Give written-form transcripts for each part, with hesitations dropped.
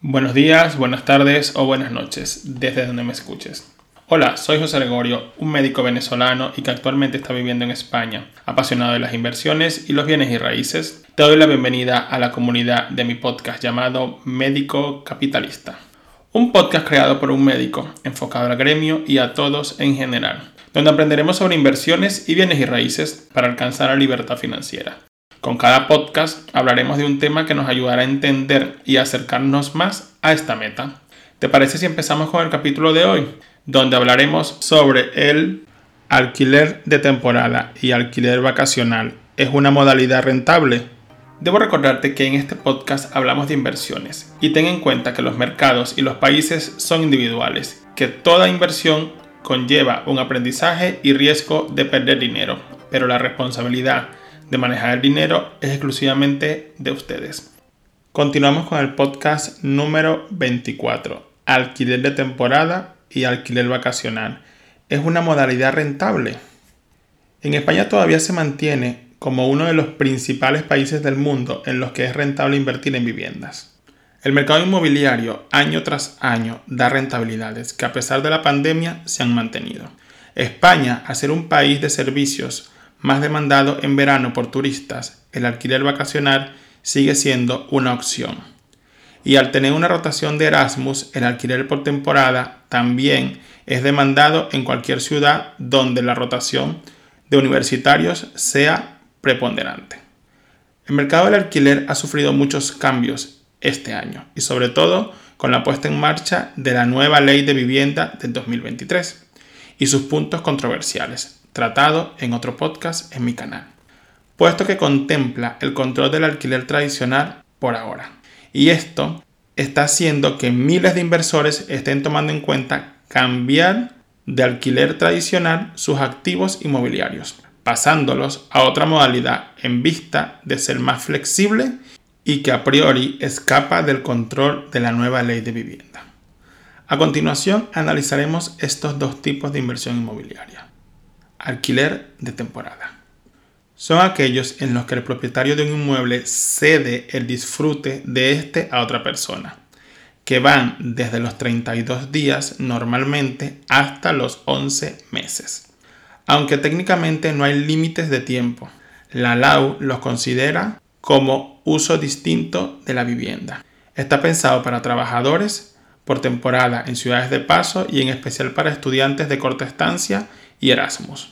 Buenos días, buenas tardes o buenas noches, desde donde me escuches. Hola, soy José Gregorio, un médico venezolano y que actualmente está viviendo en España, apasionado de las inversiones y los bienes y raíces. Te doy la bienvenida a la comunidad de mi podcast llamado Médico Capitalista. Un podcast creado por un médico, enfocado al gremio y a todos en general, donde aprenderemos sobre inversiones y bienes y raíces para alcanzar la libertad financiera. Con cada podcast hablaremos de un tema que nos ayudará a entender y acercarnos más a esta meta. ¿Te parece si empezamos con el capítulo de hoy? Donde hablaremos sobre el alquiler de temporada y alquiler vacacional. ¿Es una modalidad rentable? Debo recordarte que en este podcast hablamos de inversiones y ten en cuenta que los mercados y los países son individuales, que toda inversión conlleva un aprendizaje y riesgo de perder dinero, pero la responsabilidad de manejar el dinero es exclusivamente de ustedes. Continuamos con el podcast número 24, alquiler de temporada y alquiler vacacional. ¿Es una modalidad rentable? En España todavía se mantiene como uno de los principales países del mundo en los que es rentable invertir en viviendas. El mercado inmobiliario año tras año da rentabilidades que a pesar de la pandemia se han mantenido. España, al ser un país de servicios más demandado en verano por turistas, el alquiler vacacional sigue siendo una opción. Y al tener una rotación de Erasmus, el alquiler por temporada también es demandado en cualquier ciudad donde la rotación de universitarios sea preponderante. El mercado del alquiler ha sufrido muchos cambios este año y sobre todo con la puesta en marcha de la nueva Ley de Vivienda del 2023 y sus puntos controversiales, tratado en otro podcast en mi canal, puesto que contempla el control del alquiler tradicional por ahora. Y esto está haciendo que miles de inversores estén tomando en cuenta cambiar de alquiler tradicional sus activos inmobiliarios, pasándolos a otra modalidad en vista de ser más flexible y que a priori escapa del control de la nueva ley de vivienda. A continuación analizaremos estos dos tipos de inversión inmobiliaria. Alquiler de temporada. Son aquellos en los que el propietario de un inmueble cede el disfrute de este a otra persona, que van desde los 32 días normalmente hasta los 11 meses. Aunque técnicamente no hay límites de tiempo, la LAU los considera como uso distinto de la vivienda. Está pensado para trabajadores por temporada en ciudades de paso y en especial para estudiantes de corta estancia y Erasmus.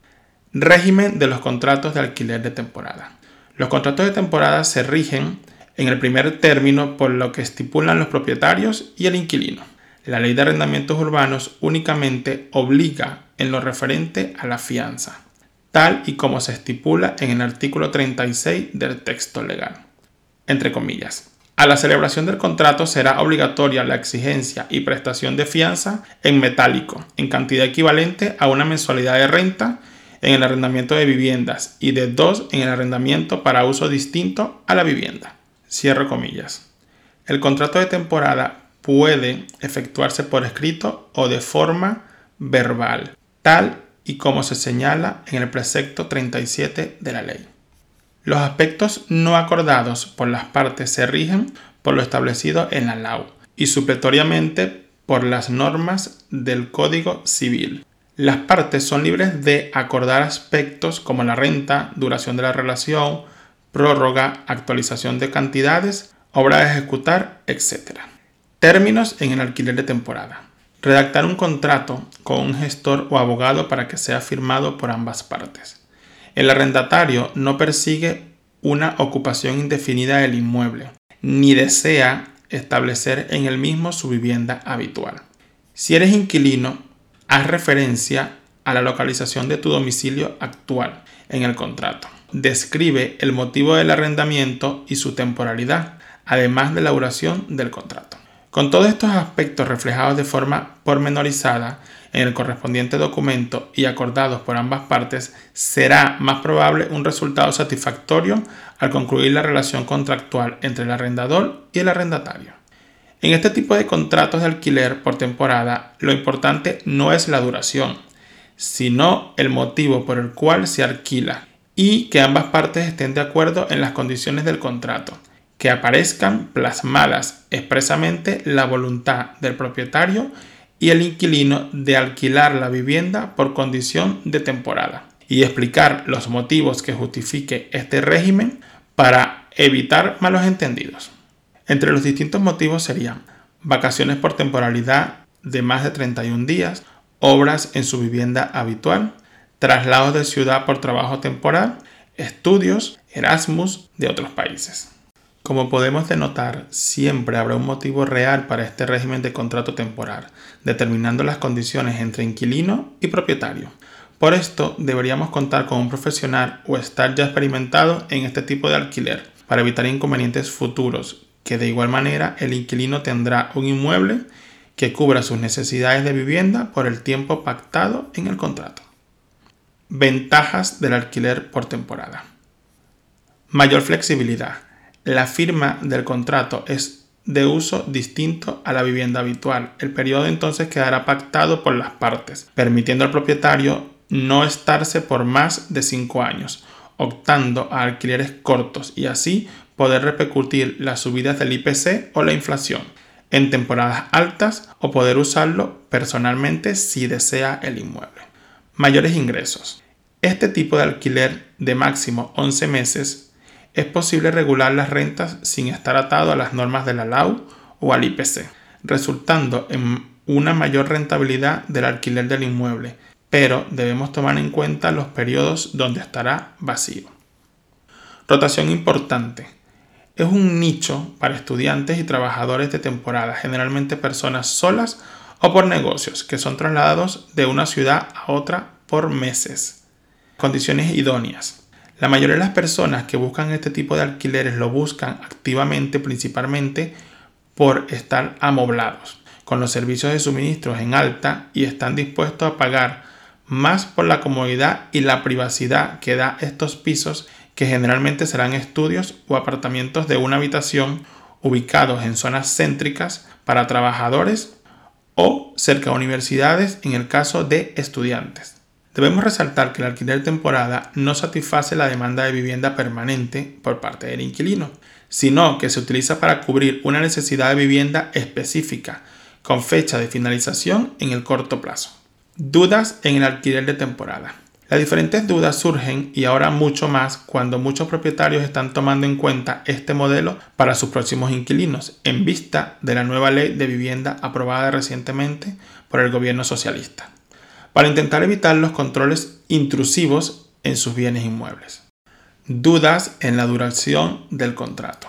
Régimen de los contratos de alquiler de temporada. Los contratos de temporada se rigen en el primer término por lo que estipulan los propietarios y el inquilino. La ley de arrendamientos urbanos únicamente obliga en lo referente a la fianza, tal y como se estipula en el artículo 36 del texto legal. Entre comillas. A la celebración del contrato será obligatoria la exigencia y prestación de fianza en metálico, en cantidad equivalente a una mensualidad de renta en el arrendamiento de viviendas y de 2 en el arrendamiento para uso distinto a la vivienda. Cierro comillas. El contrato de temporada puede efectuarse por escrito o de forma verbal, tal y como se señala en el precepto 37 de la ley. Los aspectos no acordados por las partes se rigen por lo establecido en la LAU y supletoriamente por las normas del Código Civil. Las partes son libres de acordar aspectos como la renta, duración de la relación, prórroga, actualización de cantidades, obra de ejecutar, etc. Términos en el alquiler de temporada. Redactar un contrato con un gestor o abogado para que sea firmado por ambas partes. El arrendatario no persigue una ocupación indefinida del inmueble, ni desea establecer en el mismo su vivienda habitual. Si eres inquilino, haz referencia a la localización de tu domicilio actual en el contrato. Describe el motivo del arrendamiento y su temporalidad, además de la duración del contrato. Con todos estos aspectos reflejados de forma pormenorizada en el correspondiente documento y acordados por ambas partes, será más probable un resultado satisfactorio al concluir la relación contractual entre el arrendador y el arrendatario. En este tipo de contratos de alquiler por temporada, lo importante no es la duración, sino el motivo por el cual se alquila y que ambas partes estén de acuerdo en las condiciones del contrato, que aparezcan plasmadas expresamente la voluntad del propietario y el inquilino de alquilar la vivienda por condición de temporada y explicar los motivos que justifique este régimen para evitar malos entendidos. Entre los distintos motivos serían vacaciones por temporalidad de más de 31 días, obras en su vivienda habitual, traslados de ciudad por trabajo temporal, estudios, Erasmus de otros países. Como podemos denotar, siempre habrá un motivo real para este régimen de contrato temporal, determinando las condiciones entre inquilino y propietario. Por esto, deberíamos contar con un profesional o estar ya experimentado en este tipo de alquiler, para evitar inconvenientes futuros, que de igual manera el inquilino tendrá un inmueble que cubra sus necesidades de vivienda por el tiempo pactado en el contrato. Ventajas del alquiler por temporada. Mayor flexibilidad. La firma del contrato es de uso distinto a la vivienda habitual. El periodo entonces quedará pactado por las partes, permitiendo al propietario no estarse por más de 5 años, optando a alquileres cortos y así poder repercutir las subidas del IPC o la inflación en temporadas altas o poder usarlo personalmente si desea el inmueble. Mayores ingresos. Este tipo de alquiler de máximo 11 meses es posible regular las rentas sin estar atado a las normas de la LAU o al IPC, resultando en una mayor rentabilidad del alquiler del inmueble, pero debemos tomar en cuenta los periodos donde estará vacío. Rotación importante. Es un nicho para estudiantes y trabajadores de temporada, generalmente personas solas o por negocios, que son trasladados de una ciudad a otra por meses. Condiciones idóneas. La mayoría de las personas que buscan este tipo de alquileres lo buscan activamente, principalmente por estar amoblados, con los servicios de suministros en alta y están dispuestos a pagar más por la comodidad y la privacidad que da estos pisos, que generalmente serán estudios o apartamentos de una habitación ubicados en zonas céntricas para trabajadores o cerca de universidades en el caso de estudiantes. Debemos resaltar que el alquiler de temporada no satisface la demanda de vivienda permanente por parte del inquilino, sino que se utiliza para cubrir una necesidad de vivienda específica con fecha de finalización en el corto plazo. Dudas en el alquiler de temporada. Las diferentes dudas surgen y ahora mucho más cuando muchos propietarios están tomando en cuenta este modelo para sus próximos inquilinos en vista de la nueva ley de vivienda aprobada recientemente por el gobierno socialista, para intentar evitar los controles intrusivos en sus bienes inmuebles. Dudas en la duración del contrato.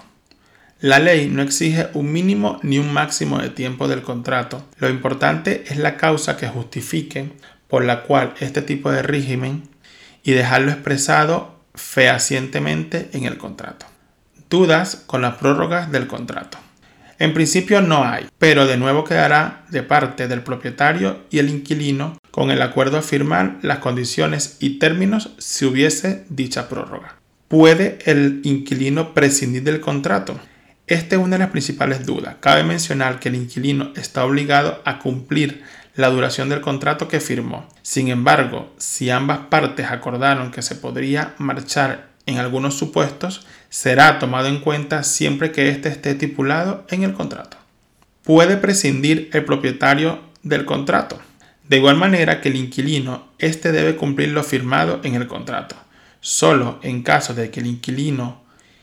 La ley no exige un mínimo ni un máximo de tiempo del contrato. Lo importante es la causa que justifique por la cual este tipo de régimen y dejarlo expresado fehacientemente en el contrato. Dudas con las prórrogas del contrato. En principio no hay, pero de nuevo quedará de parte del propietario y el inquilino con el acuerdo a firmar las condiciones y términos si hubiese dicha prórroga. ¿Puede el inquilino prescindir del contrato? Esta es una de las principales dudas. Cabe mencionar que el inquilino está obligado a cumplir la duración del contrato que firmó. Sin embargo, si ambas partes acordaron que se podría marchar en algunos supuestos, será tomado en cuenta siempre que éste esté estipulado en el contrato. ¿Puede prescindir el propietario del contrato? De igual manera que el inquilino, éste debe cumplir lo firmado en el contrato. Solo en caso de que el inquilino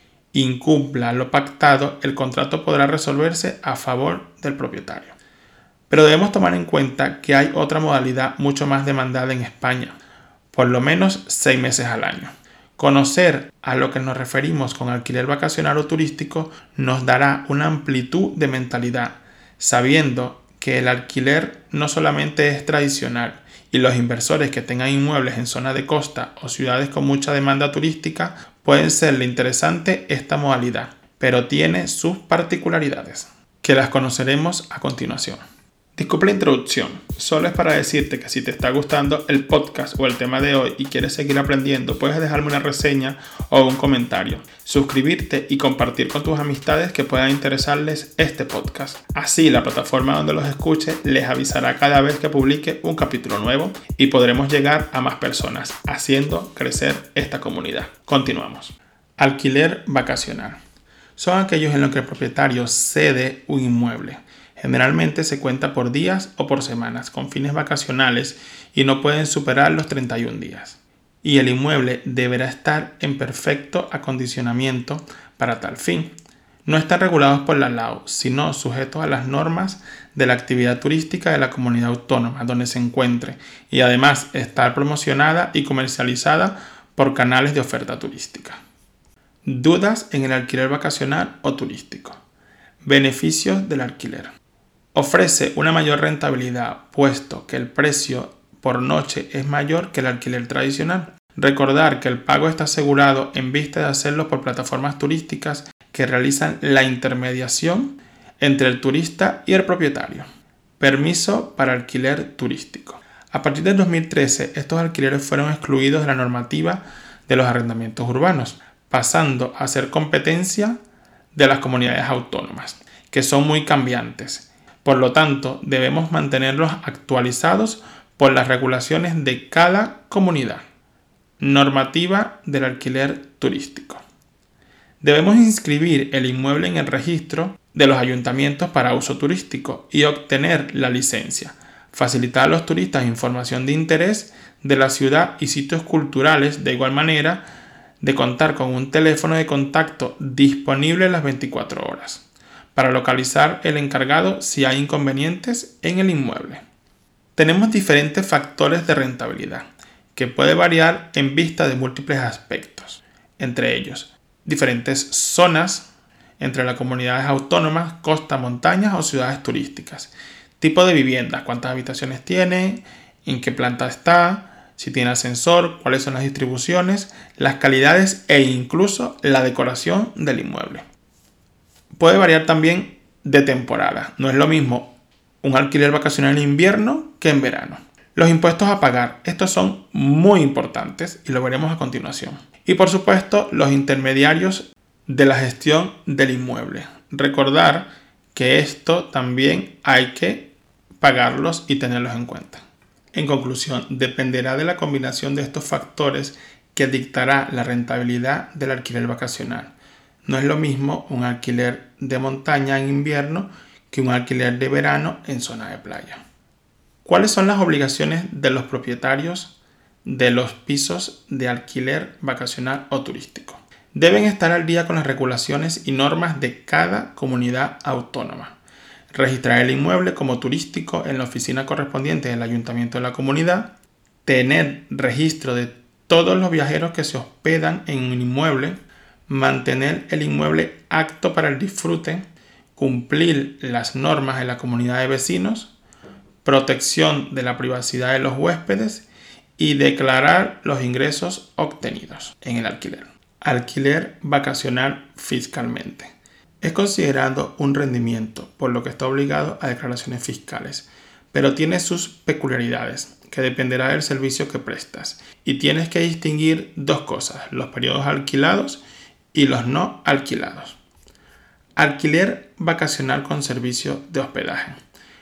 incumpla lo pactado, el contrato podrá resolverse a favor del propietario. Pero debemos tomar en cuenta que hay otra modalidad mucho más demandada en España, por lo menos 6 meses al año. Conocer a lo que nos referimos con alquiler vacacional o turístico nos dará una amplitud de mentalidad, sabiendo que el alquiler no solamente es tradicional y los inversores que tengan inmuebles en zonas de costa o ciudades con mucha demanda turística pueden serle interesante esta modalidad, pero tiene sus particularidades, que las conoceremos a continuación. Disculpa la introducción, solo es para decirte que si te está gustando el podcast o el tema de hoy y quieres seguir aprendiendo, puedes dejarme una reseña o un comentario, suscribirte y compartir con tus amistades que puedan interesarles este podcast. Así la plataforma donde los escuche les avisará cada vez que publique un capítulo nuevo y podremos llegar a más personas, haciendo crecer esta comunidad. Continuamos. Alquiler vacacional. son aquellos en los que el propietario cede un inmueble. Generalmente se cuenta por días o por semanas, con fines vacacionales y no pueden superar los 31 días. Y el inmueble deberá estar en perfecto acondicionamiento para tal fin. No están regulados por la LAU, sino sujetos a las normas de la actividad turística de la comunidad autónoma donde se encuentre y además estar promocionada y comercializada por canales de oferta turística. Dudas en el alquiler vacacional o turístico. Beneficios del alquiler. Ofrece una mayor rentabilidad puesto que el precio por noche es mayor que el alquiler tradicional. Recordar que el pago está asegurado en vista de hacerlo por plataformas turísticas que realizan la intermediación entre el turista y el propietario. Permiso para alquiler turístico. A partir del 2013, estos alquileres fueron excluidos de la normativa de los arrendamientos urbanos, pasando a ser competencia de las comunidades autónomas, que son muy cambiantes. Por lo tanto, debemos mantenerlos actualizados por las regulaciones de cada comunidad. Normativa del alquiler turístico. Debemos inscribir el inmueble en el registro de los ayuntamientos para uso turístico y obtener la licencia. Facilitar a los turistas información de interés de la ciudad y sitios culturales, de igual manera de contar con un teléfono de contacto disponible las 24 horas para localizar el encargado si hay inconvenientes en el inmueble. Tenemos diferentes factores de rentabilidad que puede variar en vista de múltiples aspectos, entre ellos diferentes zonas entre las comunidades autónomas, costas, montañas o ciudades turísticas, tipo de viviendas, cuántas habitaciones tiene, en qué planta está, si tiene ascensor, cuáles son las distribuciones, las calidades e incluso la decoración del inmueble. Puede variar también de temporada. No es lo mismo un alquiler vacacional en invierno que en verano. Los impuestos a pagar. Estos son muy importantes y lo veremos a continuación. Y por supuesto, los intermediarios de la gestión del inmueble. Recordar que esto también hay que pagarlos y tenerlos en cuenta. En conclusión, dependerá de la combinación de estos factores que dictará la rentabilidad del alquiler vacacional. No es lo mismo un alquiler de montaña en invierno que un alquiler de verano en zona de playa. ¿Cuáles son las obligaciones de los propietarios de los pisos de alquiler vacacional o turístico? Deben estar al día con las regulaciones y normas de cada comunidad autónoma. Registrar el inmueble como turístico en la oficina correspondiente del ayuntamiento de la comunidad. Tener registro de todos los viajeros que se hospedan en un inmueble. Mantener el inmueble apto para el disfrute, cumplir las normas de la comunidad de vecinos, protección de la privacidad de los huéspedes y declarar los ingresos obtenidos en el alquiler. Alquiler vacacional fiscalmente. Es considerado un rendimiento, por lo que está obligado a declaraciones fiscales, pero tiene sus peculiaridades, que dependerá del servicio que prestas, y tienes que distinguir dos cosas: los periodos alquilados y los no alquilados. Alquiler vacacional con servicio de hospedaje.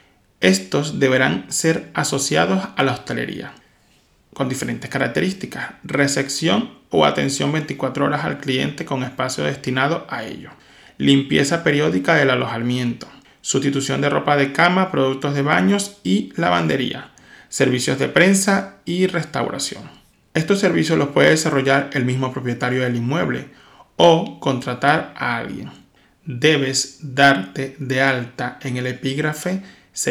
Estos deberán ser asociados a la hostelería, con diferentes características: recepción o atención 24 horas al cliente con espacio destinado a ello, limpieza periódica del alojamiento, sustitución de ropa de cama, productos de baños y lavandería, servicios de prensa y restauración. Estos servicios los puede desarrollar el mismo propietario del inmueble o contratar a alguien. Debes darte de alta en el epígrafe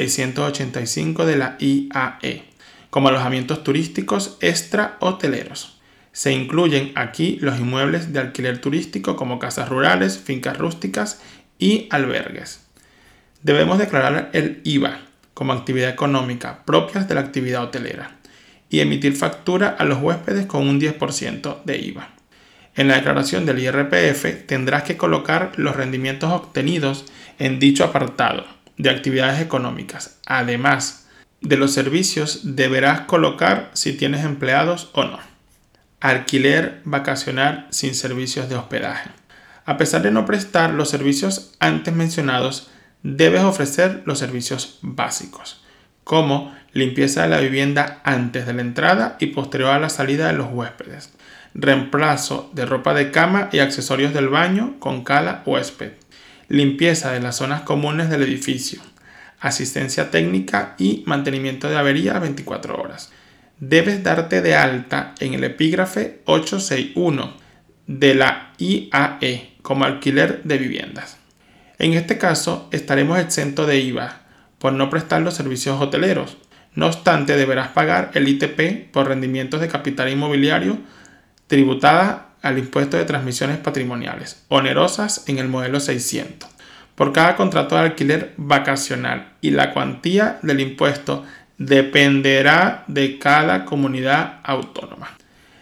685 de la IAE como alojamientos turísticos extrahoteleros. Se incluyen aquí los inmuebles de alquiler turístico como casas rurales, fincas rústicas y albergues. Debemos declarar el IVA como actividad económica propias de la actividad hotelera y emitir factura a los huéspedes con un 10% de IVA. En la declaración del IRPF tendrás que colocar los rendimientos obtenidos en dicho apartado de actividades económicas. Además de los servicios, deberás colocar si tienes empleados o no. Alquiler vacacional sin servicios de hospedaje. A pesar de no prestar los servicios antes mencionados, debes ofrecer los servicios básicos, como limpieza de la vivienda antes de la entrada y posterior a la salida de los huéspedes, reemplazo de ropa de cama y accesorios del baño con cada huésped, limpieza de las zonas comunes del edificio, asistencia técnica y mantenimiento de averías 24 horas. Debes darte de alta en el epígrafe 861 de la IAE como alquiler de viviendas. En este caso, estaremos exentos de IVA por no prestar los servicios hoteleros. No obstante, deberás pagar el ITP por rendimientos de capital inmobiliario tributada al impuesto de transmisiones patrimoniales, onerosas en el modelo 600, por cada contrato de alquiler vacacional, y la cuantía del impuesto dependerá de cada comunidad autónoma.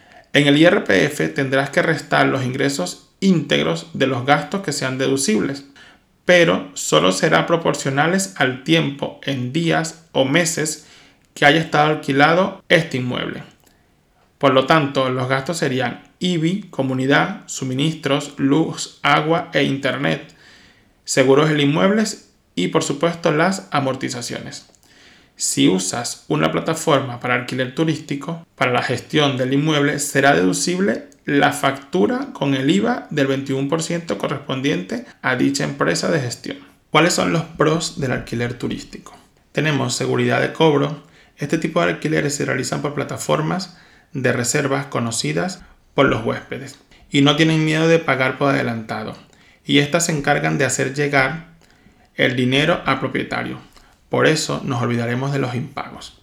En el IRPF tendrás que restar los ingresos íntegros de los gastos que sean deducibles, pero solo serán proporcionales al tiempo en días o meses que haya estado alquilado este inmueble. Por lo tanto, los gastos serían IBI, comunidad, suministros, luz, agua e internet, seguros del inmueble y, por supuesto, las amortizaciones. Si usas una plataforma para alquiler turístico, para la gestión del inmueble será deducible la factura con el IVA del 21% correspondiente a dicha empresa de gestión. ¿Cuáles son los pros del alquiler turístico? Tenemos seguridad de cobro. Este tipo de alquileres se realizan por plataformas de reservas conocidas por los huéspedes y no tienen miedo de pagar por adelantado, y estas se encargan de hacer llegar el dinero al propietario. Por eso nos olvidaremos de los impagos.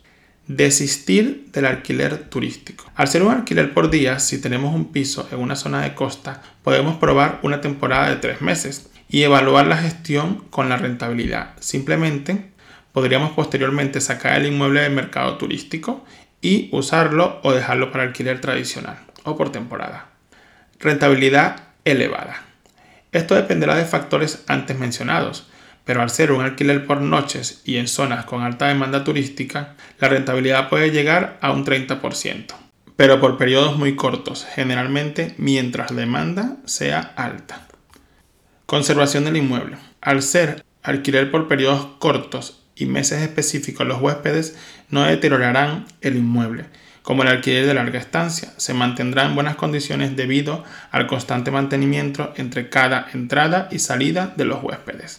Desistir del alquiler turístico. Al ser un alquiler por días, si tenemos un piso en una zona de costa, podemos probar una temporada de 3 meses y evaluar la gestión con la rentabilidad. Simplemente podríamos posteriormente sacar el inmueble del mercado turístico y usarlo o dejarlo para alquiler tradicional o por temporada. Rentabilidad elevada. Esto dependerá de factores antes mencionados, pero al ser un alquiler por noches y en zonas con alta demanda turística, la rentabilidad puede llegar a un 30%, pero por periodos muy cortos, generalmente mientras la demanda sea alta. Conservación del inmueble. Al ser alquiler por periodos cortos y meses específicos, los huéspedes no deteriorarán el inmueble, como el alquiler de larga estancia. Se mantendrá en buenas condiciones debido al constante mantenimiento entre cada entrada y salida de los huéspedes.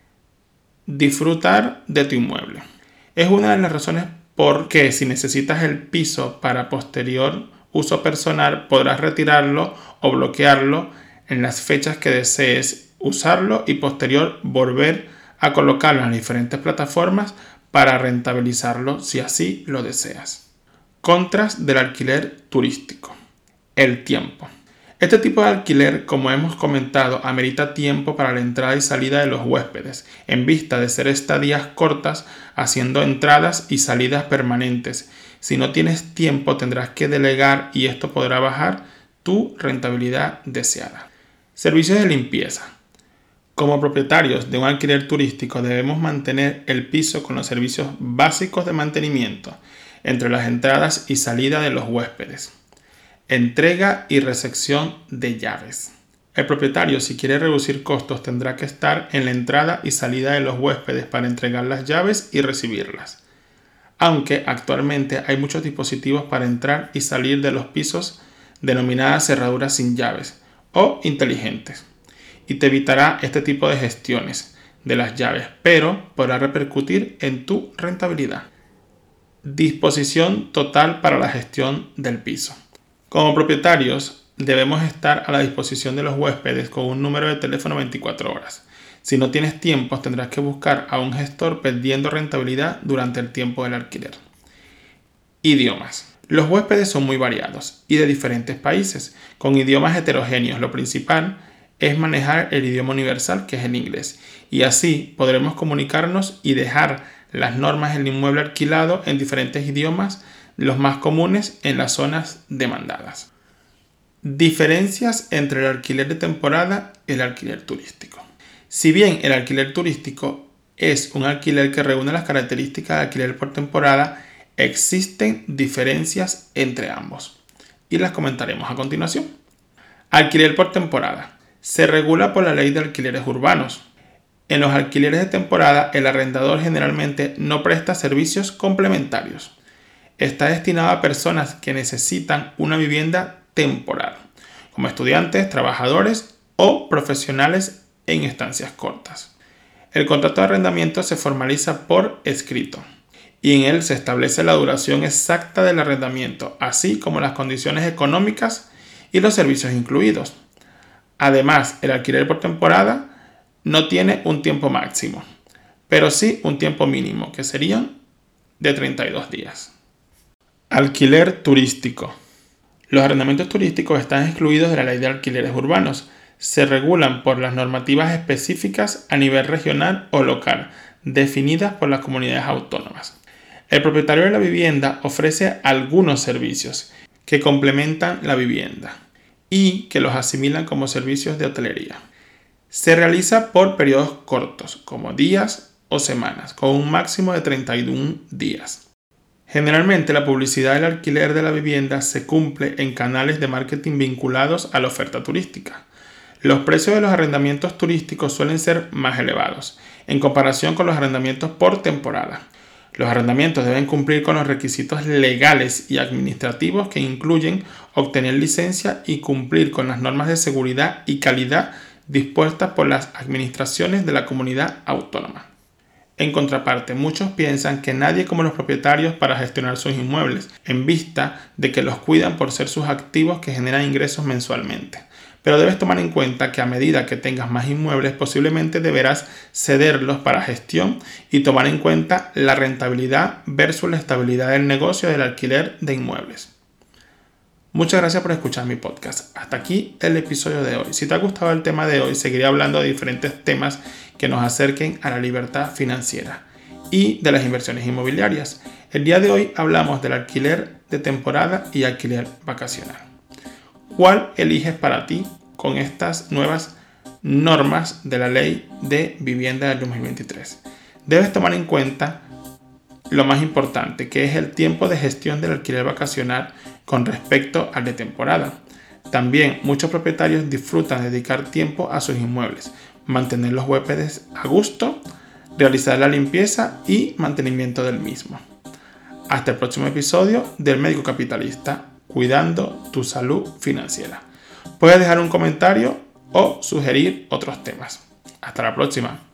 Disfrutar de tu inmueble. Es una de las razones por que si necesitas el piso para posterior uso personal, podrás retirarlo o bloquearlo en las fechas que desees usarlo y posterior volver a colocarlo en las diferentes plataformas para rentabilizarlo si así lo deseas. Contras del alquiler turístico. El tiempo. Este tipo de alquiler, como hemos comentado, amerita tiempo para la entrada y salida de los huéspedes, en vista de ser estadías cortas haciendo entradas y salidas permanentes. Si no tienes tiempo, tendrás que delegar y esto podrá bajar tu rentabilidad deseada. Servicios de limpieza. Como propietarios de un alquiler turístico debemos mantener el piso con los servicios básicos de mantenimiento entre las entradas y salida de los huéspedes. Entrega y recepción de llaves. El propietario, si quiere reducir costos, tendrá que estar en la entrada y salida de los huéspedes para entregar las llaves y recibirlas. Aunque actualmente hay muchos dispositivos para entrar y salir de los pisos denominadas cerraduras sin llaves o inteligentes, y te evitará este tipo de gestiones de las llaves, pero podrá repercutir en tu rentabilidad. Disposición total para la gestión del piso. Como propietarios, debemos estar a la disposición de los huéspedes con un número de teléfono 24 horas. Si no tienes tiempo, tendrás que buscar a un gestor perdiendo rentabilidad durante el tiempo del alquiler. Idiomas. Los huéspedes son muy variados y de diferentes países, con idiomas heterogéneos. Lo principal es manejar el idioma universal, que es el inglés, y así podremos comunicarnos y dejar las normas del inmueble alquilado en diferentes idiomas, los más comunes en las zonas demandadas. Diferencias entre el alquiler de temporada y el alquiler turístico. Si bien el alquiler turístico es un alquiler que reúne las características de alquiler por temporada, existen diferencias entre ambos y las comentaremos a continuación. Alquiler por temporada. Se regula por la ley de alquileres urbanos. En los alquileres de temporada, el arrendador generalmente no presta servicios complementarios. Está destinado a personas que necesitan una vivienda temporal, como estudiantes, trabajadores o profesionales en estancias cortas. El contrato de arrendamiento se formaliza por escrito y en él se establece la duración exacta del arrendamiento, así como las condiciones económicas y los servicios incluidos. Además, el alquiler por temporada no tiene un tiempo máximo, pero sí un tiempo mínimo, que serían de 32 días. Alquiler turístico. Los arrendamientos turísticos están excluidos de la ley de alquileres urbanos. Se regulan por las normativas específicas a nivel regional o local, definidas por las comunidades autónomas. El propietario de la vivienda ofrece algunos servicios que complementan la vivienda y que los asimilan como servicios de hotelería. Se realiza por periodos cortos, como días o semanas, con un máximo de 31 días. Generalmente, la publicidad del alquiler de la vivienda se cumple en canales de marketing vinculados a la oferta turística. Los precios de los arrendamientos turísticos suelen ser más elevados en comparación con los arrendamientos por temporada. Los arrendamientos deben cumplir con los requisitos legales y administrativos que incluyen obtener licencia y cumplir con las normas de seguridad y calidad dispuestas por las administraciones de la comunidad autónoma. En contraparte, muchos piensan que nadie como los propietarios para gestionar sus inmuebles, en vista de que los cuidan por ser sus activos que generan ingresos mensualmente. Pero debes tomar en cuenta que a medida que tengas más inmuebles, posiblemente deberás cederlos para gestión y tomar en cuenta la rentabilidad versus la estabilidad del negocio del alquiler de inmuebles. Muchas gracias por escuchar mi podcast. Hasta aquí el episodio de hoy. Si te ha gustado el tema de hoy, seguiré hablando de diferentes temas que nos acerquen a la libertad financiera y de las inversiones inmobiliarias. El día de hoy hablamos del alquiler de temporada y alquiler vacacional. ¿Cuál eliges para ti con estas nuevas normas de la Ley de Vivienda del 2023? Debes tomar en cuenta lo más importante, que es el tiempo de gestión del alquiler vacacional con respecto al de temporada. También muchos propietarios disfrutan de dedicar tiempo a sus inmuebles, mantener los huéspedes a gusto, realizar la limpieza y mantenimiento del mismo. Hasta el próximo episodio del Médico Capitalista, cuidando tu salud financiera. Puedes dejar un comentario o sugerir otros temas. Hasta la próxima.